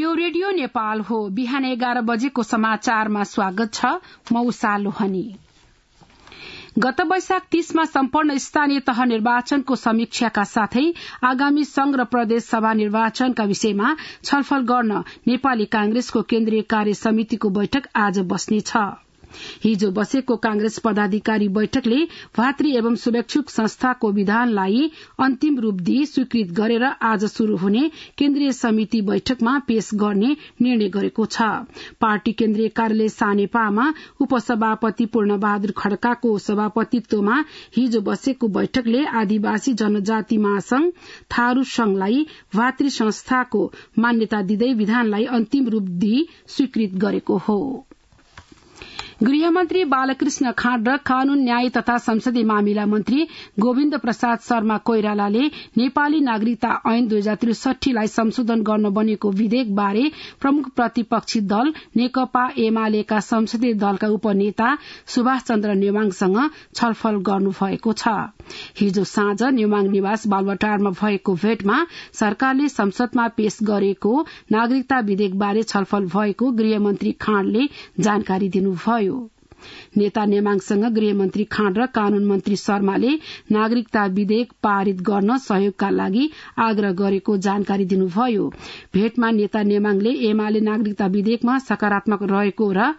यो रेडियो नेपाल हो। बिहान 11 बजेको समाचारमा स्वागत छ। म उषा लोहनी। गत वैशाख 30 मा सम्पन्न स्थानीय तह निर्वाचनको समीक्षाका साथै आगामी संघ र प्रदेश सभा निर्वाचनका विषयमा छलफल गर्न नेपाली कांग्रेसको केन्द्रीय कार्य समितिको बैठक आज बस्नेछ। हिजो बसेको कांग्रेस पदाधिकारी बैठकले भातृ एवं शुभेच्छुक संस्थाको विधानलाई अन्तिम रूप दिई स्वीकृत गरेर आज शुरू हुने केन्द्रीय समिति बैठकमा पेश गर्ने निर्णय गरेको छ। पार्टी केन्द्रीय कार्यालय सानेपामा उपसभापति पूर्णबहादुर खड्काको सभापतित्वमा हिजो बसेको बैठकले आदिवासी जनजाति महासंघ थारू संघलाई भातृ संस्थाको मान्यता दिँदै विधानलाई अन्तिम रूप दिई स्वीकृत गरेको हो। गृहमन्त्री बालकृष्ण खाँड र कानून न्याय तथा संसदीय मामिला मन्त्री गोविन्द प्रसाद शर्मा कोइरालाले नेपाली नागरिकता ऐन 2063 लाई संशोधन गर्न बनेको विधेयक बारे प्रमुख प्रतिपक्षी दल नेकपा एमालेका संसदीय दलका उपनेता सुभाष चन्द्र नेवाङसँग छलफल गर्नुभएको छ। हिजो साँझ नेवाङ निवास बालुवाटारमा भएको भेटमा सरकारले संसदमा पेश गरेको नागरिकता विधेयक बारे छलफल भएको गृहमन्त्री खाँडले जानकारी दिनुभयो। नेता नेमाङसँग गृहमन्त्री खाँड र कानून मन्त्री शर्माले नागरिकता विधेयक पारित गर्न सहयोगका लागि आग्रह गरेको जानकारी दिनुभयो। भेटमा नेता नेमाङले एमाले नागरिकता विधेयकमा सकारात्मक रहेको र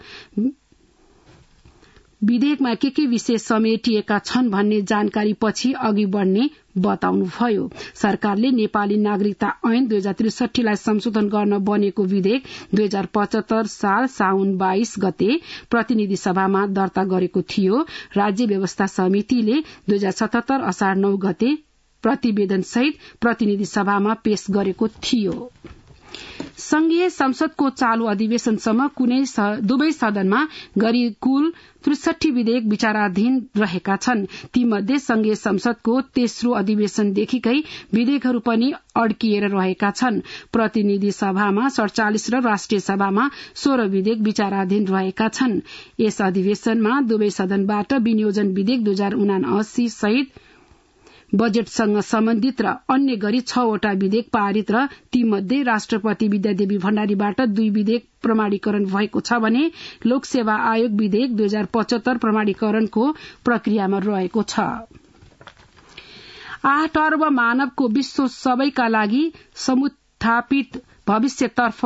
विधेयकमा के विषय समेटिएका छन् भन्ने जानकारी पछि अघि बढ़ने बताउनुभयो। सरकारले नेपाली नागरिकता ऐन 2063 लाई संशोधन गर्न बनेको विधेयक 2075 साल साउन 22 गते प्रतिनिधि सभामा दर्ता गरेको थियो। राज्य व्यवस्था समितिले 2077 असार 9 गते प्रतिवेदन सहित प्रतिनिधि सभामा पेश गरेको थियो। संघीय संसदको चालू अधिवेशनसम्म दुवै सदनमा गरी कुल 63 विधेयक विचाराधीन रहेका छन्। तीमध्ये संघीय संसदको तेस्रो अधिवेशनदेखिकै विधेयकहरू पनि अड्किएर रहेका छन्। प्रतिनिधि सभामा 47 र राष्ट्रिय सभामा 16 विधेयक विचाराधीन रहेका छन्। यस अधिवेशनमा दुवै सदनबाट विनियोजन विधेयक 2079 सहित बजेटसँग सम्बन्धित र अन्य गरी 6 वटा विधेयक पारित र तीमध्ये राष्ट्रपति विद्यादेवी भण्डारीबाट 2 विधेयक प्रमाणीकरण भएको छ भने लोकसेवा आयोग विधेयक 2075 प्रमाणीकरणको प्रक्रियामा रहेको छ। 8 अर्ब मानवको विश्व सबैका लागि समुत्थापित भविष्यतर्फ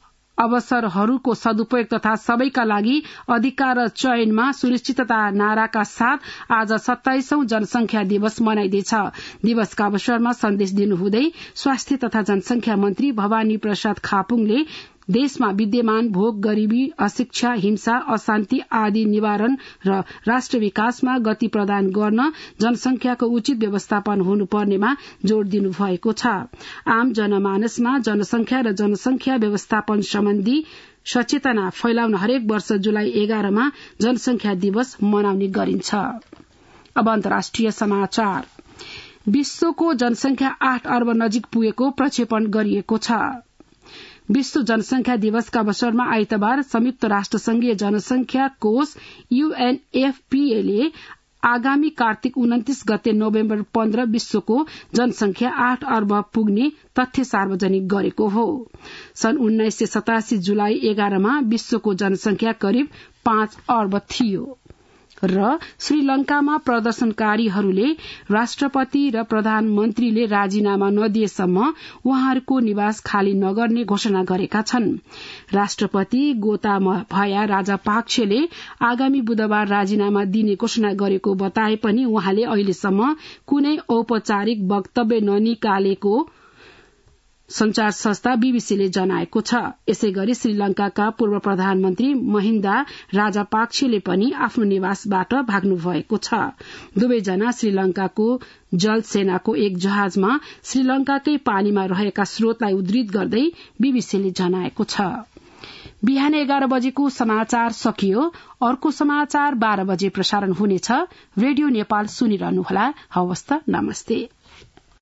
अवसरहरूको सदुपयोग तथा सबैका लागि अधिकार र चयनमा सुनिश्चितता नाराका साथ आज 27औं जनसंख्या दिवस मनाइँदैछ। दिवसका अवसरमा सन्देश दिनुहुँदै स्वास्थ्य तथा जनसंख्या मन्त्री भवानी प्रसाद खापुङले देशमा विद्यमान भोग, गरीबी, अशिक्षा, हिंसा, अशान्ति आदि निवारण र राष्ट्र विकासमा गति प्रदान गर्न जनसंख्याको उचित व्यवस्थापन हुनुपर्नेमा जोड़ दिनुभएको छ। आम जनमानसमा जनसंख्या र जनसंख्या व्यवस्थापन सम्बन्धी सचेतना फैलाउन हरेक वर्ष जुलाई 11 मा जनसंख्या दिवस मनाउने गरिन्छ। अब अन्तर्राष्ट्रिय समाचार। विश्वको जनसंख्या 8 अर्ब नजिक पुगेको प्रक्षेपण गरिएको छ। विश्व जनसंख्या दिवसका अवसरमा आइतबार संयुक्त राष्ट्र संघीय जनसंख्या कोष UNFPA ले आगामी कार्तिक 29 गते नोभेम्बर 15 विश्वको जनसंख्या 8 अर्ब पुग्ने तथ्य सार्वजनिक गरेको हो। सन् 1987 जुलाई 11 मा विश्वको जनसंख्या करिब 5 अर्ब थियो र श्रीलंकामा प्रदर्शनकारीहरूले राष्ट्रपति र प्रधानमन्त्रीले राजीनामा नदिएसम्म उहाँहरूको निवास खाली नगर्ने घोषणा गरेका छन्। राष्ट्रपति गोताभया राजापाक्सेले आगामी बुधबार राजीनामा दिने घोषणा गरेको बताए पनि उहाँले अहिलेसम्म कुनै औपचारिक वक्तव्य ननिकालेको संचार संस्था बीबीसीले जनाएको छ। यसैगरी श्रीलंकाका पूर्व प्रधानमन्त्री महिन्दा राजापाक्सेले पनि आफ्नो निवासबाट भाग्नु भएको छ। दुवैजना श्रीलंकाको जल सेनाको एक जहाजमा श्रीलंकाकै पानीमा रहेका स्रोतलाई उद्धृत गर्दै बीबीसीले जनाएको छ। बिहान 11 बजेको समाचार सकियो। अर्को समाचार 12 बजे प्रसारण हुनेछ। रेडियो नेपाल सुनिरहनुहोला। हवस् त, नमस्ते।